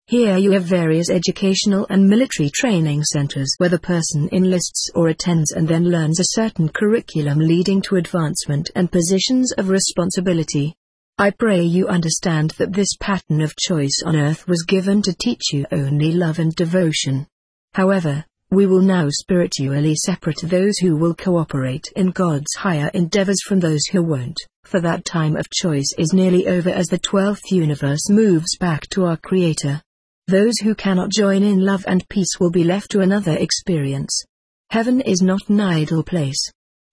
Here you have various educational and military training centers where the person enlists or attends and then learns a certain curriculum leading to advancement and positions of responsibility. I pray you understand that this pattern of choice on earth was given to teach you only love and devotion. However, we will now spiritually separate those who will cooperate in God's higher endeavors from those who won't, for that time of choice is nearly over as the 12th universe moves back to our Creator. Those who cannot join in love and peace will be left to another experience. Heaven is not an idle place.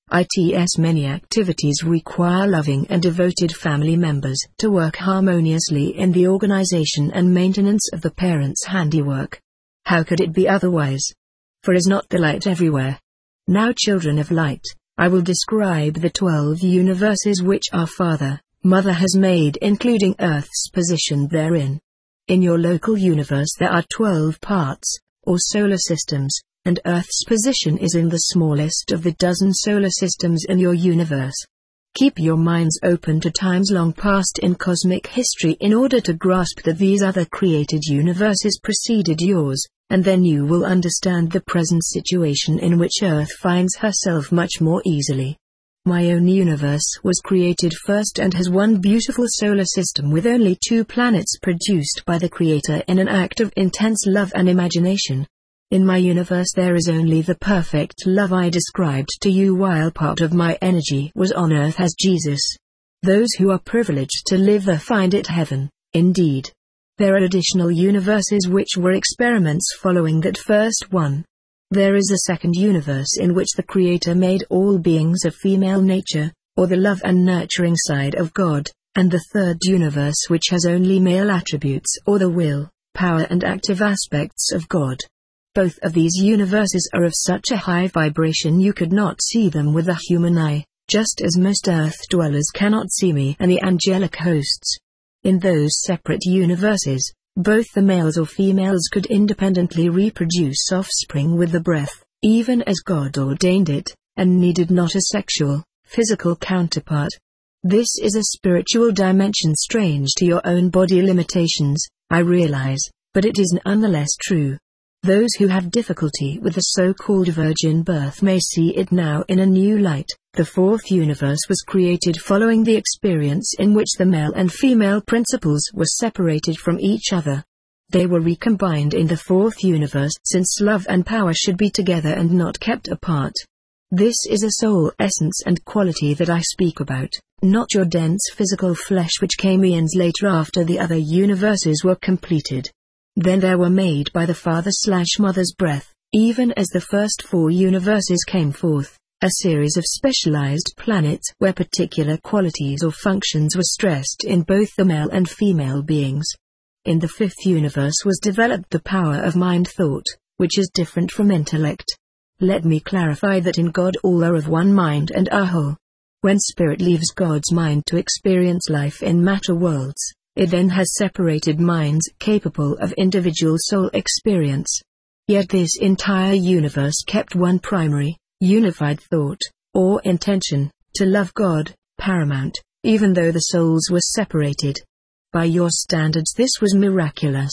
Its many activities require loving and devoted family members to work harmoniously in the organization and maintenance of the parents' handiwork. How could it be otherwise? For is not the light everywhere? Now, children of light, I will describe the 12 universes which our Father, Mother has made, including Earth's position therein. In your local universe there are 12 parts, or solar systems, and Earth's position is in the smallest of the dozen solar systems in your universe. Keep your minds open to times long past in cosmic history in order to grasp that these other created universes preceded yours, and then you will understand the present situation in which Earth finds herself much more easily. My own universe was created first and has one beautiful solar system with only 2 planets produced by the Creator in an act of intense love and imagination. In my universe there is only the perfect love I described to you, while part of my energy was on earth as Jesus. Those who are privileged to live there find it heaven, indeed. There are additional universes which were experiments following that first one. There is a second universe in which the Creator made all beings of female nature, or the love and nurturing side of God, and the third universe which has only male attributes, or the will, power and active aspects of God. Both of these universes are of such a high vibration you could not see them with the human eye, just as most earth dwellers cannot see me and the angelic hosts. In those separate universes, both the males or females could independently reproduce offspring with the breath, even as God ordained it, and needed not a sexual, physical counterpart. This is a spiritual dimension strange to your own body limitations, I realize, but it is nonetheless true. Those who have difficulty with the so-called virgin birth may see it now in a new light. The 4th universe was created following the experience in which the male and female principles were separated from each other. They were recombined in the 4th universe, since love and power should be together and not kept apart. This is a soul essence and quality that I speak about, not your dense physical flesh which came eons later after the other universes were completed. Then there were made by the Father/Mother's breath, even as the first 4 universes came forth, a series of specialized planets where particular qualities or functions were stressed in both the male and female beings. In the 5th universe was developed the power of mind thought, which is different from intellect. Let me clarify that in God all are of one mind and are whole. When spirit leaves God's mind to experience life in matter worlds, it then has separated minds capable of individual soul experience. Yet this entire universe kept one primary, unified thought, or intention, to love God, paramount, even though the souls were separated. By your standards this was miraculous.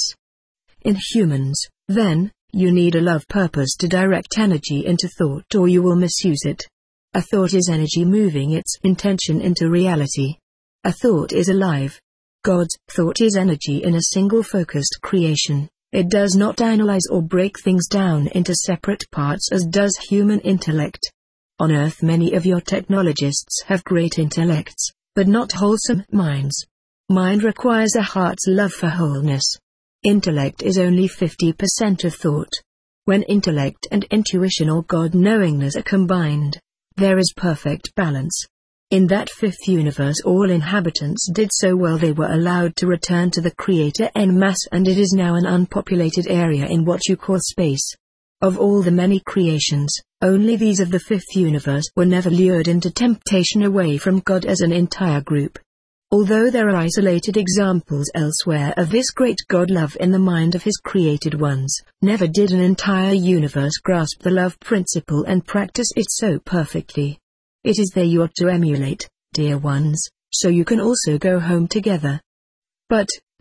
In humans, then, you need a love purpose to direct energy into thought or you will misuse it. A thought is energy moving its intention into reality. A thought is alive. God's thought is energy in a single focused creation. It does not analyze or break things down into separate parts as does human intellect. On Earth many of your technologists have great intellects, but not wholesome minds. Mind requires a heart's love for wholeness. Intellect is only 50% of thought. When intellect and intuition or God-knowingness are combined, there is perfect balance. In that 5th universe all inhabitants did so well they were allowed to return to the Creator en masse, and it is now an unpopulated area in what you call space. Of all the many creations, only these of the 5th universe were never lured into temptation away from God as an entire group. Although there are isolated examples elsewhere of this great God love in the mind of His created ones, never did an entire universe grasp the love principle and practice it so perfectly. It is there you ought to emulate, dear ones, so you can also go home together. But,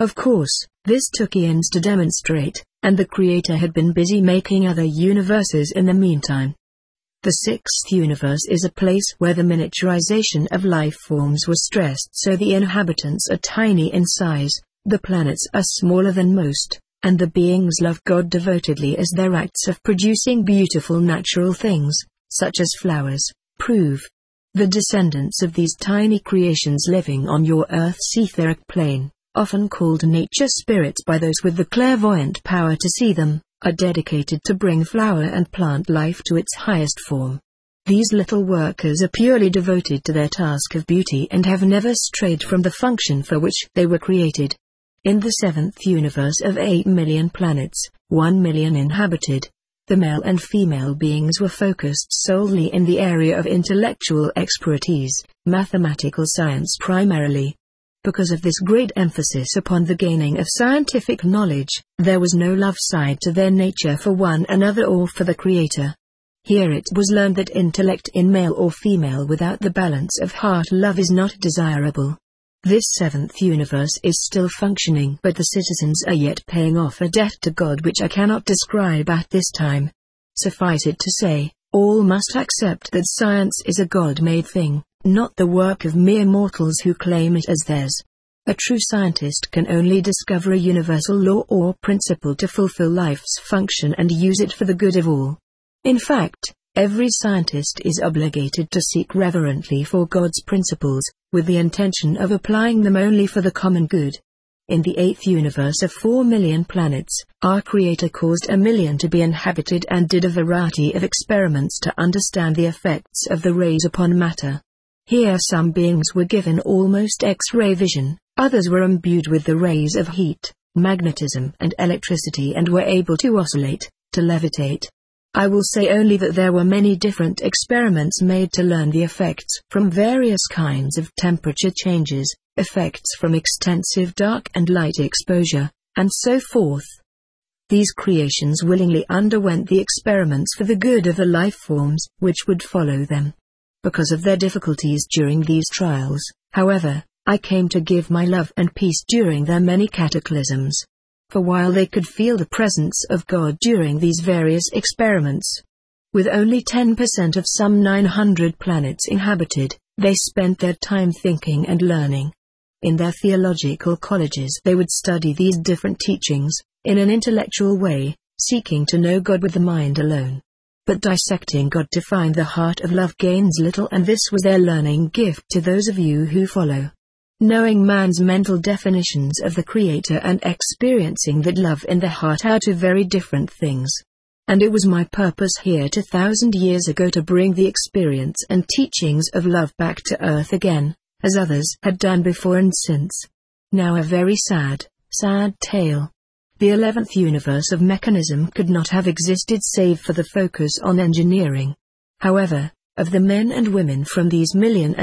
Of course, this took eons to demonstrate, and the Creator had been busy making other universes in the meantime. The sixth universe is a place where the miniaturization of life forms was stressed so the inhabitants are tiny in size, the planets are smaller than most, and the beings love God devotedly as their acts of producing beautiful natural things, such as flowers, prove. The descendants of these tiny creations living on your Earth's etheric plane, often called nature spirits by those with the clairvoyant power to see them, are dedicated to bring flower and plant life to its highest form. These little workers are purely devoted to their task of beauty and have never strayed from the function for which they were created. In the seventh universe of 8 million planets, 1 million inhabited, the male and female beings were focused solely in the area of intellectual expertise, mathematical science primarily. Because of this great emphasis upon the gaining of scientific knowledge, there was no love side to their nature for one another or for the Creator. Here it was learned that intellect in male or female without the balance of heart love is not desirable. This seventh universe is still functioning, but the citizens are yet paying off a debt to God which I cannot describe at this time. Suffice it to say, all must accept that science is a God-made thing, not the work of mere mortals who claim it as theirs. A true scientist can only discover a universal law or principle to fulfill life's function and use it for the good of all. In fact, every scientist is obligated to seek reverently for God's principles, with the intention of applying them only for the common good. In the eighth universe of 4 million planets, our Creator caused 1 million to be inhabited and did a variety of experiments to understand the effects of the rays upon matter. Here some beings were given almost X-ray vision, others were imbued with the rays of heat, magnetism and electricity and were able to oscillate, to levitate. I will say only that there were many different experiments made to learn the effects from various kinds of temperature changes, effects from extensive dark and light exposure, and so forth. These creations willingly underwent the experiments for the good of the life forms which would follow them. Because of their difficulties during these trials, however, I came to give my love and peace during their many cataclysms. For while they could feel the presence of God during these various experiments, with only 10% of some 900 planets inhabited, they spent their time thinking and learning. In their theological colleges they would study these different teachings, in an intellectual way, seeking to know God with the mind alone. But dissecting God to find the heart of love gains little, and this was their learning gift to those of you who follow. Knowing man's mental definitions of the Creator and experiencing that love in the heart are two very different things. And it was my purpose here 2,000 years ago to bring the experience and teachings of love back to earth again, as others had done before and since. Now a very sad, sad tale. The 11th universe of mechanism could not have existed save for the focus on engineering. However, of the men and women from these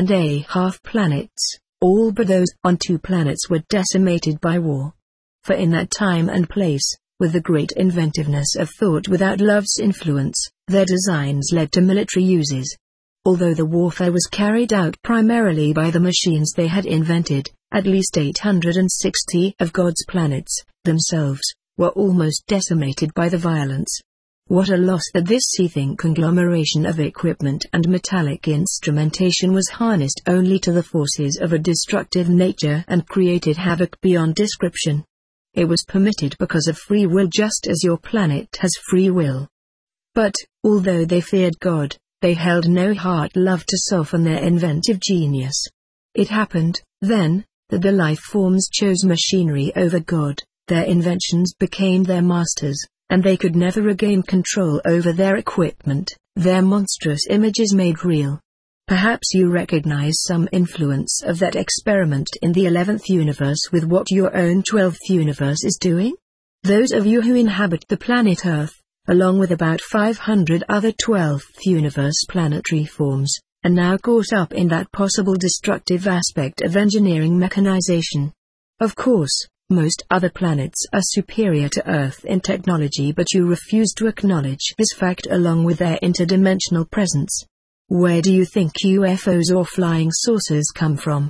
1.5 planets, all but those on 2 planets were decimated by war. For in that time and place, with the great inventiveness of thought without love's influence, their designs led to military uses. Although the warfare was carried out primarily by the machines they had invented, at least 860 of God's planets, themselves, were almost decimated by the violence. What a loss that this seething conglomeration of equipment and metallic instrumentation was harnessed only to the forces of a destructive nature and created havoc beyond description. It was permitted because of free will, just as your planet has free will. But, although they feared God, they held no heart love to soften their inventive genius. It happened, then, that the life forms chose machinery over God, their inventions became their masters, and they could never regain control over their equipment, their monstrous images made real. Perhaps you recognize some influence of that experiment in the 11th universe with what your own 12th universe is doing? Those of you who inhabit the planet Earth, along with about 500 other 12th universe planetary forms, are now caught up in that possible destructive aspect of engineering mechanization. Of course, most other planets are superior to Earth in technology, but you refuse to acknowledge this fact along with their interdimensional presence. Where do you think UFOs or flying saucers come from?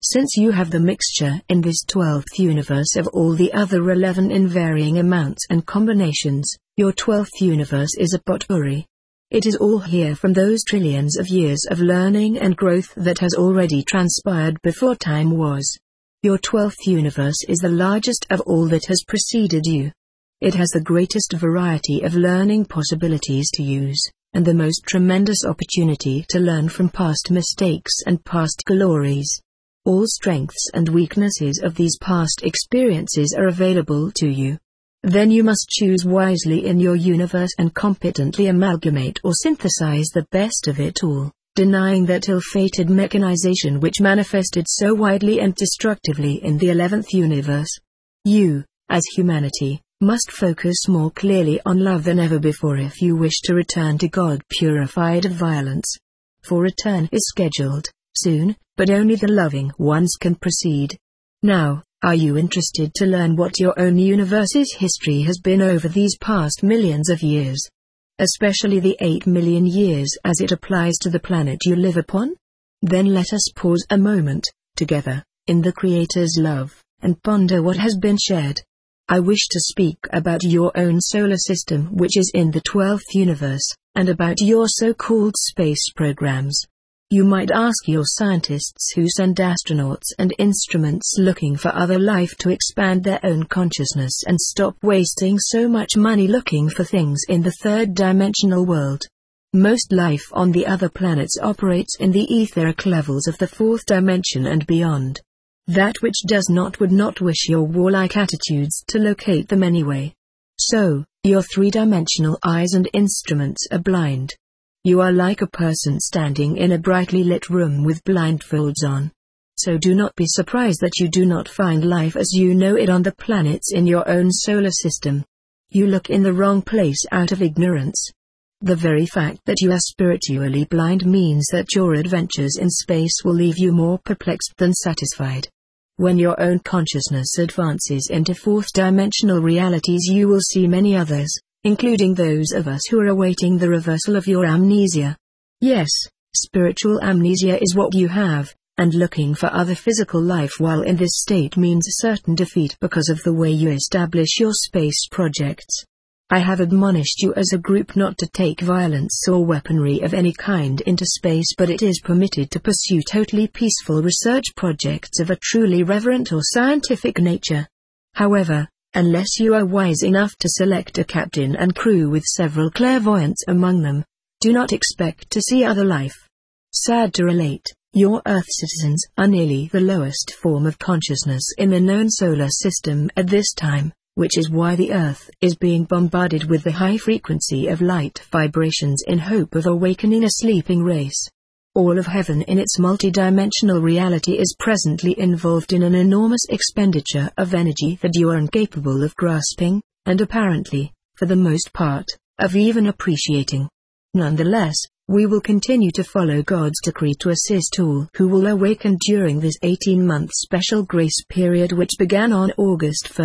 Since you have the mixture in this 12th universe of all the other 11 in varying amounts and combinations, your 12th universe is a potpourri. It is all here from those trillions of years of learning and growth that has already transpired before time was. Your 12th universe is the largest of all that has preceded you. It has the greatest variety of learning possibilities to use, and the most tremendous opportunity to learn from past mistakes and past glories. All strengths and weaknesses of these past experiences are available to you. Then you must choose wisely in your universe and competently amalgamate or synthesize the best of it all, denying that ill-fated mechanization which manifested so widely and destructively in the 11th universe. You, as humanity, must focus more clearly on love than ever before if you wish to return to God purified of violence. For return is scheduled soon, but only the loving ones can proceed. Now, are you interested to learn what your own universe's history has been over these past millions of years? Especially the 8 million years as it applies to the planet you live upon? Then let us pause a moment, together, in the Creator's love, and ponder what has been shared. I wish to speak about your own solar system which is in the 12th universe, and about your so-called space programs. You might ask your scientists who send astronauts and instruments looking for other life to expand their own consciousness and stop wasting so much money looking for things in the third-dimensional world. Most life on the other planets operates in the etheric levels of the fourth dimension and beyond. That which does not would not wish your warlike attitudes to locate them anyway. So, your three-dimensional eyes and instruments are blind. You are like a person standing in a brightly lit room with blindfolds on. So do not be surprised that you do not find life as you know it on the planets in your own solar system. You look in the wrong place out of ignorance. The very fact that you are spiritually blind means that your adventures in space will leave you more perplexed than satisfied. When your own consciousness advances into fourth-dimensional realities, you will see many others, including those of us who are awaiting the reversal of your amnesia. Yes, spiritual amnesia is what you have, and looking for other physical life while in this state means certain defeat because of the way you establish your space projects. I have admonished you as a group not to take violence or weaponry of any kind into space, but it is permitted to pursue totally peaceful research projects of a truly reverent or scientific nature. However, unless you are wise enough to select a captain and crew with several clairvoyants among them, do not expect to see other life. Sad to relate, your Earth citizens are nearly the lowest form of consciousness in the known solar system at this time, which is why the Earth is being bombarded with the high frequency of light vibrations in hope of awakening a sleeping race. All of heaven in its multidimensional reality is presently involved in an enormous expenditure of energy that you are incapable of grasping, and apparently, for the most part, of even appreciating. Nonetheless, we will continue to follow God's decree to assist all who will awaken during this 18-month special grace period which began on August 1,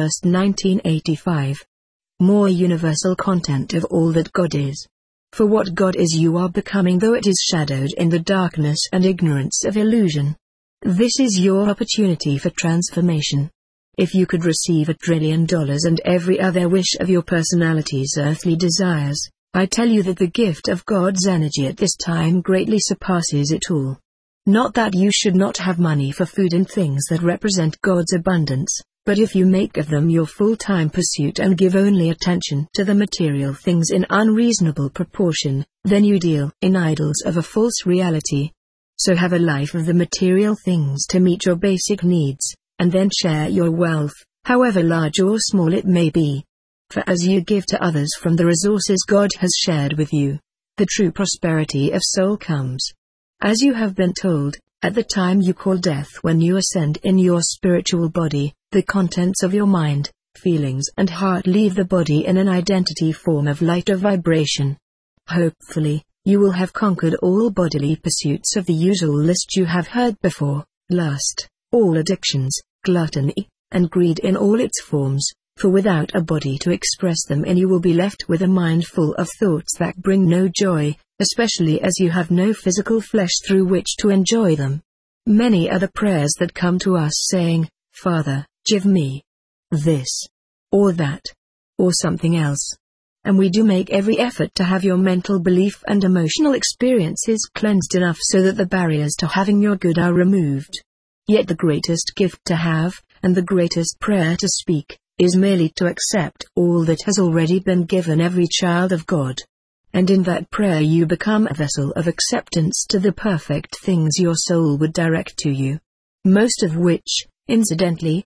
1985. More universal content of all that God is. For what God is you are becoming, though it is shadowed in the darkness and ignorance of illusion. This is your opportunity for transformation. If you could receive $1 trillion and every other wish of your personality's earthly desires, I tell you that the gift of God's energy at this time greatly surpasses it all. Not that you should not have money for food and things that represent God's abundance, but if you make of them your full-time pursuit and give only attention to the material things in unreasonable proportion, then you deal in idols of a false reality. So have a life of the material things to meet your basic needs, and then share your wealth, however large or small it may be. For as you give to others from the resources God has shared with you, the true prosperity of soul comes. As you have been told, at the time you call death when you ascend in your spiritual body, the contents of your mind, feelings and heart leave the body in an identity form of light or vibration. Hopefully, you will have conquered all bodily pursuits of the usual list you have heard before, lust, all addictions, gluttony, and greed in all its forms, for without a body to express them in you will be left with a mind full of thoughts that bring no joy, especially as you have no physical flesh through which to enjoy them. Many are the prayers that come to us saying, "Father, give me this, or that, or something else." And we do make every effort to have your mental belief and emotional experiences cleansed enough so that the barriers to having your good are removed. Yet the greatest gift to have, and the greatest prayer to speak, is merely to accept all that has already been given every child of God. And in that prayer you become a vessel of acceptance to the perfect things your soul would direct to you. Most of which, incidentally,